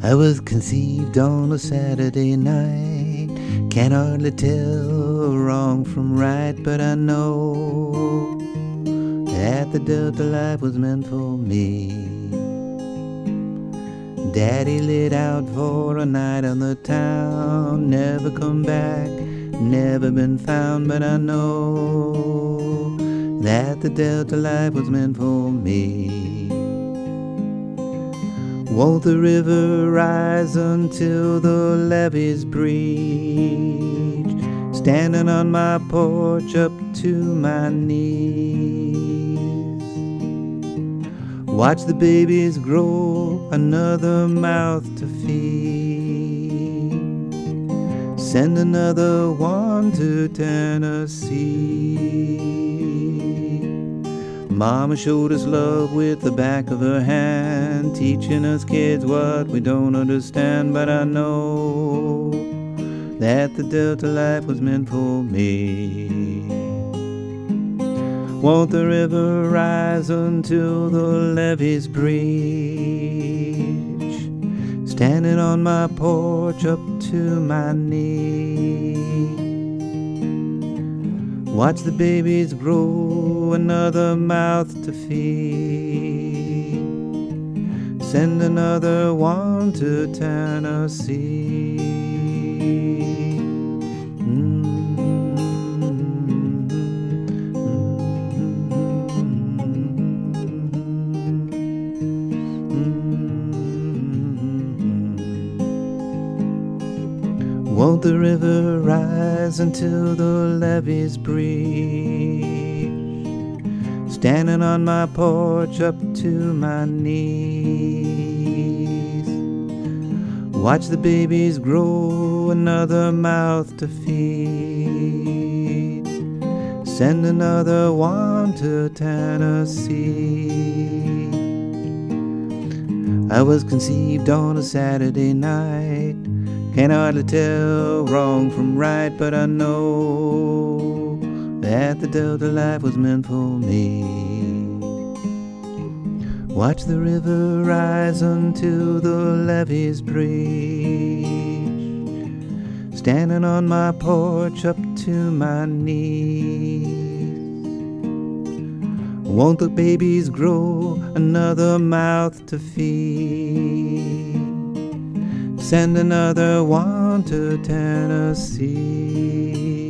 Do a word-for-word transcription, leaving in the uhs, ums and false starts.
I was conceived on a Saturday night. Can't hardly tell wrong from right, but I know that the Delta life was meant for me. Daddy lit out for a night on the town, never come back, never been found, but I know that the Delta life was meant for me. Won't the river rise until the levees breach? Standing on my porch up to my knees. Watch the babies grow, another mouth to feed. Send another one to Tennessee. Mama showed us love with the back of her hand, teaching us kids what we don't understand, but I know that the Delta life was meant for me. Won't the river rise until the levees breach? Standing on my porch up to my knees. Watch the babies grow, another mouth to feed. Send another one to Tennessee. Won't the river rise until the levees breach? Standing on my porch up to my knees. Watch the babies grow, another mouth to feed. Send another one to Tennessee. I was conceived on a Saturday night. Can't hardly tell wrong from right, but I know that the Delta life was meant for me. Watch the river rise until the levees breach. Standing on my porch up to my knees. Won't the babies grow, another mouth to feed? Send another one to Tennessee.